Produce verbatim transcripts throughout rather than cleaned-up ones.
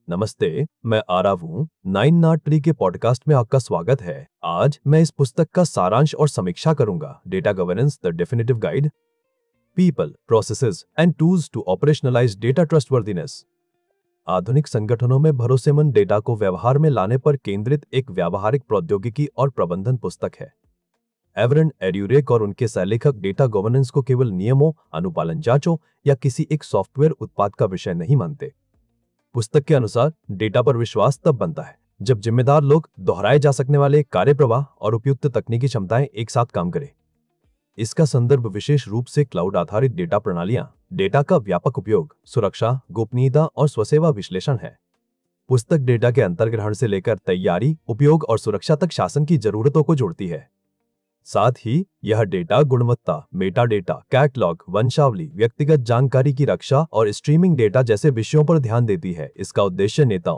नमस्ते, मैं आरव हूँ। नाइन नॉट ट्री के पॉडकास्ट में आपका स्वागत है। आज मैं इस पुस्तक का सारांश और समीक्षा करूंगा, data governance the definitive guide, people, processes and tools to operationalise data trustworthiness. आधुनिक संगठनों में भरोसेमंद डेटा को व्यवहार में लाने पर केंद्रित एक व्यावहारिक प्रौद्योगिकी और प्रबंधन पुस्तक है। एवरन एड्यूरेक और उनके सहलेखक डेटा गवर्नेंस को केवल नियमों, अनुपालन जांचों या किसी एक सॉफ्टवेयर उत्पाद का विषय नहीं मानते। पुस्तक के अनुसार डेटा पर विश्वास तब बनता है जब जिम्मेदार लोग दोहराए जा सकने वाले कार्यप्रवाह और उपयुक्त तकनीकी क्षमताएं एक साथ काम करें। इसका संदर्भ विशेष रूप से क्लाउड आधारित डेटा प्रणालियां, डेटा का व्यापक उपयोग, सुरक्षा, गोपनीयता और स्वसेवा विश्लेषण है। पुस्तक डेटा के अंतर्ग्रहण से लेकर तैयारी, उपयोग और सुरक्षा तक शासन की जरूरतों को जोड़ती है। साथ ही यह डेटा गुणवत्ता, मेटा डेटा, कैटलॉग, वंशावली, व्यक्तिगत जानकारी की रक्षा और स्ट्रीमिंग डेटा जैसे विषयों पर ध्यान देती है। इसका उद्देश्य नेताओं,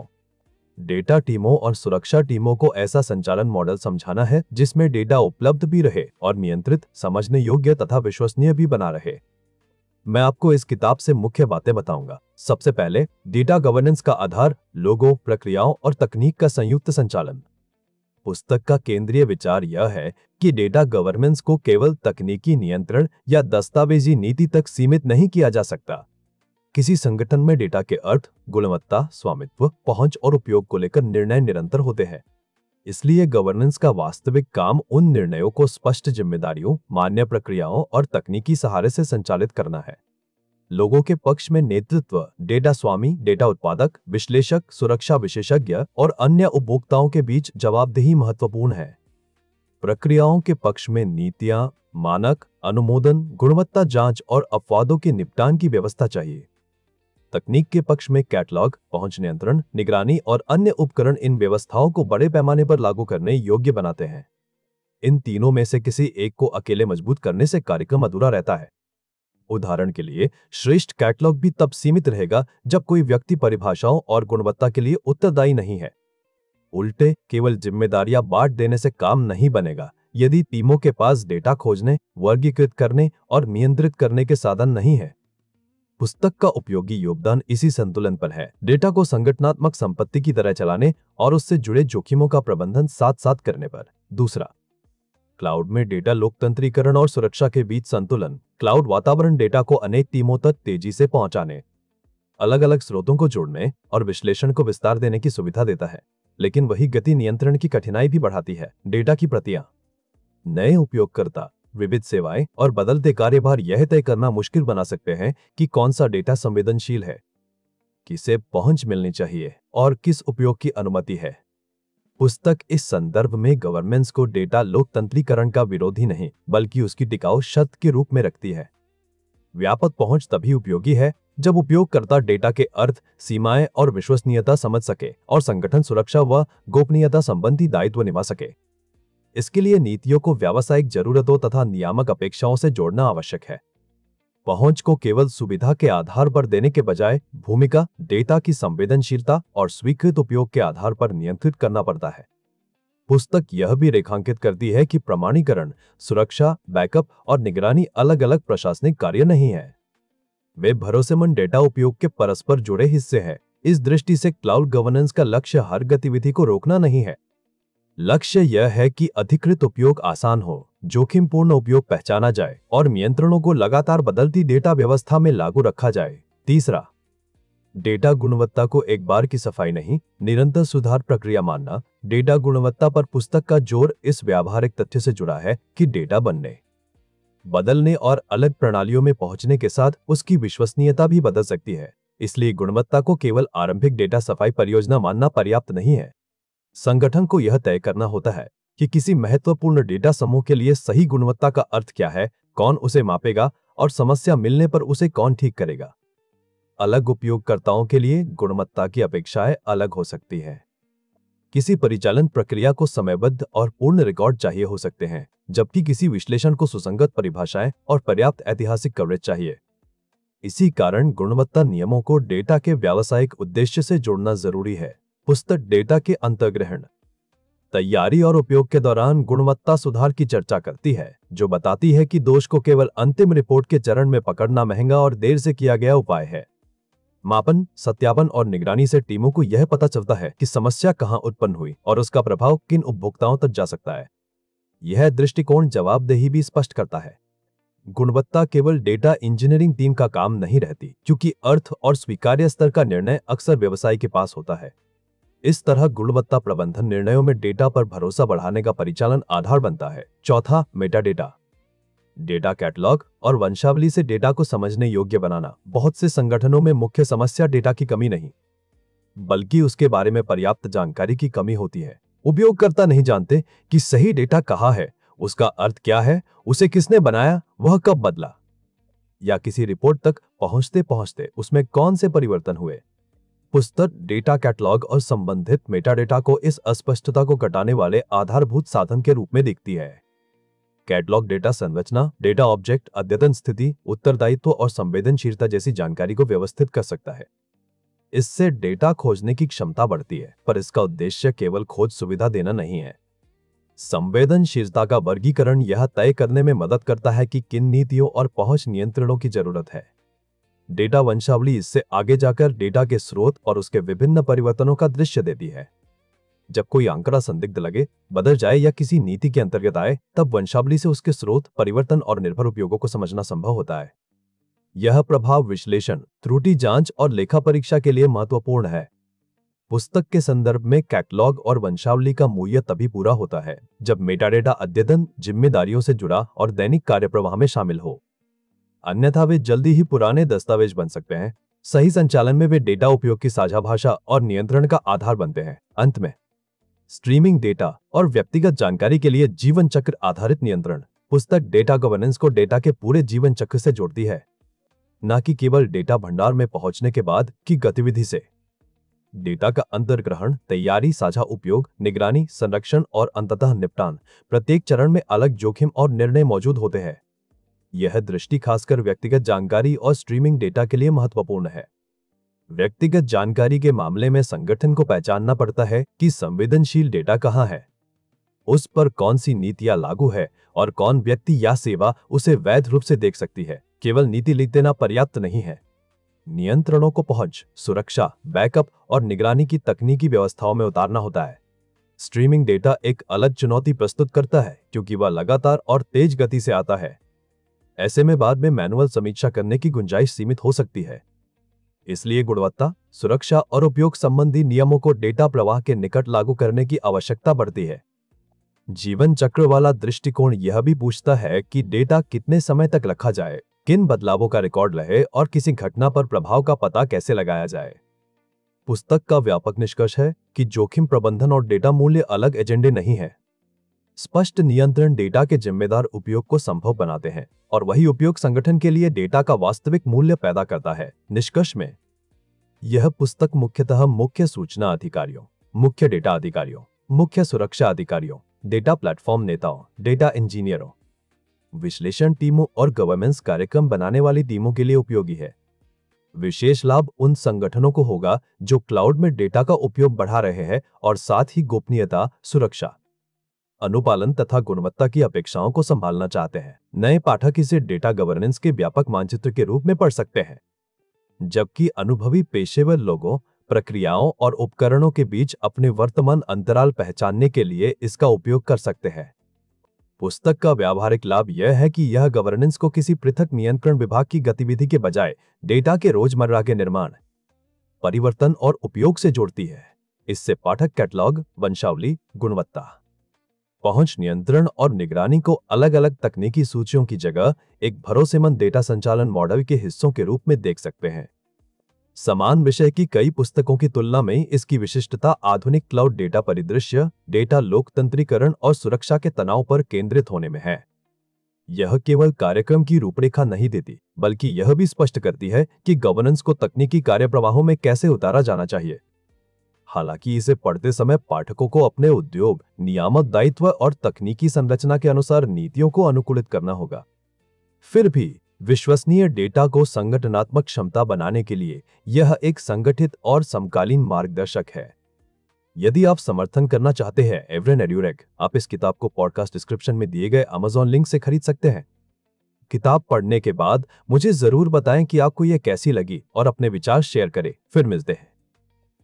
डेटा टीमों और सुरक्षा टीमों को ऐसा संचालन मॉडल समझाना है जिसमें डेटा उपलब्ध भी रहे और नियंत्रित, समझने योग्य तथा विश्वसनीय भी बना रहे। मैं आपको इस किताब से मुख्य बातें बताऊंगा। सबसे पहले, डेटा गवर्नेंस का आधार, लोगों, प्रक्रियाओं और तकनीक का संयुक्त संचालन। पुस्तक का केंद्रीय विचार यह है कि डेटा गवर्नेंस को केवल तकनीकी नियंत्रण या दस्तावेजी नीति तक सीमित नहीं किया जा सकता। किसी संगठन में डेटा के अर्थ, गुणवत्ता, स्वामित्व, पहुंच और उपयोग को लेकर निर्णय निरंतर होते हैं। इसलिए गवर्नेंस का वास्तविक काम उन निर्णयों को स्पष्ट जिम्मेदारियों, मान्य प्रक्रियाओं और तकनीकी सहारे से संचालित करना है। लोगों के पक्ष में नेतृत्व, डेटा स्वामी, डेटा उत्पादक, विश्लेषक, सुरक्षा विशेषज्ञ और अन्य उपभोक्ताओं के बीच जवाबदेही महत्वपूर्ण है। प्रक्रियाओं के पक्ष में नीतियां, मानक, अनुमोदन, गुणवत्ता जांच और अपवादों के निपटान की व्यवस्था चाहिए। तकनीक के पक्ष में कैटलॉग, पहुंच नियंत्रण, निगरानी और अन्य उपकरण इन व्यवस्थाओं को बड़े पैमाने पर लागू करने योग्य बनाते हैं। इन तीनों में से किसी एक को अकेले मजबूत करने से कार्यक्रम अधूरा रहता है। उदाहरण के लिए, श्रेष्ठ कैटलॉग भी तब सीमित रहेगा जब कोई व्यक्ति परिभाषाओं और गुणवत्ता के लिए उत्तरदायी नहीं है। उल्टे, केवल जिम्मेदारियां बांट देने से काम नहीं बनेगा यदि टीमों के पास डेटा खोजने, वर्गीकृत करने और नियंत्रित करने के साधन नहीं है। पुस्तक का उपयोगी योगदान इसी संतुलन पर है। डेटा को संगठनात्मक संपत्ति की तरह चलाने और उससे जुड़े जोखिमों का प्रबंधन साथ साथ करने पर। दूसरा, क्लाउड में डेटा लोकतंत्रीकरण और सुरक्षा के बीच संतुलन। क्लाउड वातावरण डेटा को अनेक टीमों तक तेजी से पहुंचाने, अलग अलग स्रोतों को जोड़ने और विश्लेषण को विस्तार देने की सुविधा देता है, लेकिन वही गति नियंत्रण की कठिनाई भी बढ़ाती है। डेटा की प्रतियां, नए उपयोगकर्ता, विविध सेवाएं और बदलते कार्यभार यह तय करना मुश्किल बना सकते हैं कि कौन सा डेटा संवेदनशील है, किसे पहुंच मिलनी चाहिए और किस उपयोग की अनुमति है। पुस्तक इस संदर्भ में गवर्नेंस को डेटा लोकतंत्रीकरण का विरोधी नहीं, बल्कि उसकी टिकाऊ शर्त के रूप में रखती है। व्यापक पहुंच तभी उपयोगी है जब उपयोगकर्ता डेटा के अर्थ, सीमाएं और विश्वसनीयता समझ सके और संगठन सुरक्षा व गोपनीयता संबंधी दायित्व निभा सके। इसके लिए नीतियों को व्यावसायिक जरूरतों तथा नियामक अपेक्षाओं से जोड़ना आवश्यक है। पहुंच को केवल सुविधा के आधार पर देने के बजाय भूमिका, डेटा की संवेदनशीलता और स्वीकृत उपयोग के आधार पर नियंत्रित करना पड़ता है। पुस्तक यह भी रेखांकित करती है कि प्रमाणीकरण, सुरक्षा, बैकअप और निगरानी अलग अलग प्रशासनिक कार्य नहीं है। वे भरोसेमंद डेटा उपयोग के परस्पर जुड़े हिस्से हैं। इस दृष्टि से क्लाउड गवर्नेंस का लक्ष्य हर गतिविधि को रोकना नहीं है। लक्ष्य यह है कि अधिकृत उपयोग आसान हो, जोखिमपूर्ण उपयोग पहचाना जाए और नियंत्रणों को लगातार बदलती डेटा व्यवस्था में लागू रखा जाए। तीसरा, डेटा गुणवत्ता को एक बार की सफाई नहीं, निरंतर सुधार प्रक्रिया मानना। डेटा गुणवत्ता पर पुस्तक का जोर इस व्यावहारिक तथ्य से जुड़ा है कि डेटा बनने, बदलने और अलग प्रणालियों में पहुंचने के साथ उसकी विश्वसनीयता भी बदल सकती है। इसलिए गुणवत्ता को केवल आरंभिक डेटा सफाई परियोजना मानना पर्याप्त नहीं है। संगठन को यह तय करना होता है कि किसी महत्वपूर्ण डेटा समूह के लिए सही गुणवत्ता का अर्थ क्या है, कौन उसे मापेगा और समस्या मिलने पर उसे कौन ठीक करेगा। अलग उपयोगकर्ताओं के लिए गुणवत्ता की अपेक्षाएं अलग हो सकती हैं। किसी परिचालन प्रक्रिया को समयबद्ध और पूर्ण रिकॉर्ड चाहिए हो सकते हैं, जबकि किसी विश्लेषण को सुसंगत परिभाषाएं और पर्याप्त ऐतिहासिक कवरेज चाहिए। इसी कारण गुणवत्ता नियमों को डेटा के व्यावसायिक उद्देश्य से जोड़ना जरूरी है। पुस्तक डेटा के अंतर्ग्रहण, तैयारी और उपयोग के दौरान गुणवत्ता सुधार की चर्चा करती है, जो बताती है कि दोष को केवल अंतिम रिपोर्ट के चरण में पकड़ना महंगा और देर से किया गया उपाय है। मापन, सत्यापन और निगरानी से टीमों को यह पता चलता है कि समस्या कहां उत्पन्न हुई और उसका प्रभाव किन उपभोक्ताओं तक जा सकता है। यह दृष्टिकोण जवाबदेही भी स्पष्ट करता है। गुणवत्ता केवल डेटा इंजीनियरिंग टीम का काम नहीं रहती, क्योंकि अर्थ और स्वीकार्य स्तर का निर्णय अक्सर व्यवसाय के पास होता है। इस तरह गुणवत्ता प्रबंधन निर्णयों में डेटा पर भरोसा बढ़ाने का परिचालन आधार बनता है। चौथा, मेटा डेटा। डेटा कैटलॉग और वंशावली से डेटा को समझने योग्य बनाना। बहुत से संगठनों में मुख्य समस्या डेटा की कमी नहीं, बल्कि उसके बारे में पर्याप्त जानकारी की कमी होती है। उपयोगकर्ता नहीं जानते कि सही डेटा कहाँ है, उसका अर्थ क्या है, उसे किसने बनाया, वह कब बदला, या किसी रिपोर्ट तक पहुंचते पहुंचते उसमें कौन से परिवर्तन हुए। पुस्तक डेटा कैटलॉग और संबंधित मेटाडेटा को इस अस्पष्टता को घटाने वाले आधारभूत साधन के रूप में दिखती है। कैटलॉग डेटा संरचना, डेटा ऑब्जेक्ट, अद्यतन स्थिति, उत्तरदायित्व और संवेदनशीलता जैसी जानकारी को व्यवस्थित कर सकता है। इससे डेटा खोजने की क्षमता बढ़ती है, पर इसका उद्देश्य केवल खोज सुविधा देना नहीं है। संवेदनशीलता का वर्गीकरण यह तय करने में मदद करता है कि किन नीतियों और पहुंच नियंत्रणों की जरूरत है। डेटा वंशावली इससे आगे जाकर डेटा के स्रोत और उसके विभिन्न परिवर्तनों का दृश्य देती है। जब कोई आंकड़ा संदिग्ध लगे, बदल जाए या किसी नीति के अंतर्गत आए, तब वंशावली से उसके स्रोत, परिवर्तन और निर्भर उपयोगों को समझना संभव होता है। यह प्रभाव विश्लेषण, त्रुटि जांच और लेखा परीक्षा के लिए महत्वपूर्ण है। पुस्तक के संदर्भ में कैटलॉग और वंशावली का मूल्य तभी पूरा होता है जब मेटाडेटा अद्यतन, जिम्मेदारियों से जुड़ा और दैनिक कार्यप्रवाह में शामिल हो। अन्यथा वे जल्दी ही पुराने दस्तावेज बन सकते हैं। सही संचालन में वे डेटा उपयोग की साझा भाषा और नियंत्रण का आधार बनते हैं। अंत में, स्ट्रीमिंग डेटा और व्यक्तिगत जानकारी के लिए जीवन चक्र आधारित नियंत्रण। पुस्तक डेटा गवर्नेंस को डेटा के पूरे जीवन चक्र से जोड़ती है, न कि केवल डेटा भंडार में पहुंचने के बाद की गतिविधि से। डेटा का अंतर्ग्रहण, तैयारी, साझा उपयोग, निगरानी, संरक्षण और अंततः निपटान, प्रत्येक चरण में अलग जोखिम और निर्णय मौजूद होते हैं। यह दृष्टि खासकर व्यक्तिगत जानकारी और स्ट्रीमिंग डेटा के लिए महत्वपूर्ण है। व्यक्तिगत जानकारी के मामले में संगठन को पहचानना पड़ता है कि संवेदनशील डेटा कहां है, उस पर कौन सी नीतियां लागू है और कौन व्यक्ति या सेवा उसे वैध रूप से देख सकती है। केवल नीति लिख देना पर्याप्त नहीं है। नियंत्रणों को पहुंच, सुरक्षा, बैकअप और निगरानी की तकनीकी व्यवस्थाओं में उतारना होता है। स्ट्रीमिंग डेटा एक अलग चुनौती प्रस्तुत करता है, क्योंकि वह लगातार और तेज गति से आता है। ऐसे में बाद में मैनुअल समीक्षा करने की गुंजाइश सीमित हो सकती है। इसलिए गुणवत्ता, सुरक्षा और उपयोग संबंधी नियमों को डेटा प्रवाह के निकट लागू करने की आवश्यकता पड़ती है। जीवन चक्र वाला दृष्टिकोण यह भी पूछता है कि डेटा कितने समय तक रखा जाए, किन बदलावों का रिकॉर्ड रहे और किसी घटना पर प्रभाव का पता कैसे लगाया जाए। पुस्तक का व्यापक निष्कर्ष है कि जोखिम प्रबंधन और डेटा मूल्य अलग एजेंडे नहीं है। स्पष्ट नियंत्रण डेटा के जिम्मेदार उपयोग को संभव बनाते हैं और वही उपयोग संगठन के लिए डेटा का वास्तविक मूल्य पैदा करता है। निष्कर्ष में, यह पुस्तक मुख्यतः मुख्य सूचना अधिकारियों, मुख्य डेटा अधिकारियों, मुख्य सुरक्षा अधिकारियों, डेटा प्लेटफॉर्म नेताओं, डेटा इंजीनियरों, विश्लेषण टीमों और गवर्नेंस कार्यक्रम बनाने वाली टीमों के लिए उपयोगी है। विशेष लाभ उन संगठनों को होगा जो क्लाउड में डेटा का उपयोग बढ़ा रहे हैं और साथ ही गोपनीयता, सुरक्षा, अनुपालन तथा गुणवत्ता की अपेक्षाओं को संभालना चाहते हैं। नए पाठक इसे डेटा गवर्नेंस के व्यापक मानचित्र के रूप में पढ़ सकते हैं, जबकि अनुभवी पेशेवर लोगों, प्रक्रियाओं और उपकरणों के बीच अपने वर्तमान अंतराल पहचानने के लिए इसका उपयोग कर सकते हैं। पुस्तक का व्यावहारिक लाभ यह है कि यह गवर्नेंस को किसी पृथक नियंत्रण विभाग की गतिविधि के बजाय डेटा के रोजमर्रा के निर्माण, परिवर्तन और उपयोग से जोड़ती है। इससे पाठक कैटलॉग, वंशावली, गुणवत्ता, पहुंच नियंत्रण और निगरानी को अलग अलग तकनीकी सूचियों की जगह एक भरोसेमंद डेटा संचालन मॉडल के हिस्सों के रूप में देख सकते हैं। समान विषय की कई पुस्तकों की तुलना में इसकी विशिष्टता आधुनिक क्लाउड डेटा परिदृश्य, डेटा लोकतंत्रीकरण और सुरक्षा के तनाव पर केंद्रित होने में है। यह केवल कार्यक्रम की रूपरेखा नहीं देती, बल्कि यह भी स्पष्ट करती है कि गवर्नेंस को तकनीकी कार्यप्रवाहों में कैसे उतारा जाना चाहिए। हालांकि इसे पढ़ते समय पाठकों को अपने उद्योग, नियामक दायित्व और तकनीकी संरचना के अनुसार नीतियों को अनुकूलित करना होगा। फिर भी विश्वसनीय डेटा को संगठनात्मक क्षमता बनाने के लिए यह एक संगठित और समकालीन मार्गदर्शक है। यदि आप समर्थन करना चाहते हैं एवरेन एड्यूरेक, आप इस किताब को पॉडकास्ट डिस्क्रिप्शन में दिए गए अमेज़न लिंक से खरीद सकते हैं। किताब पढ़ने के बाद मुझे जरूर बताएं कि आपको यह कैसी लगी और अपने विचार शेयर करें। फिर मिलते हैं।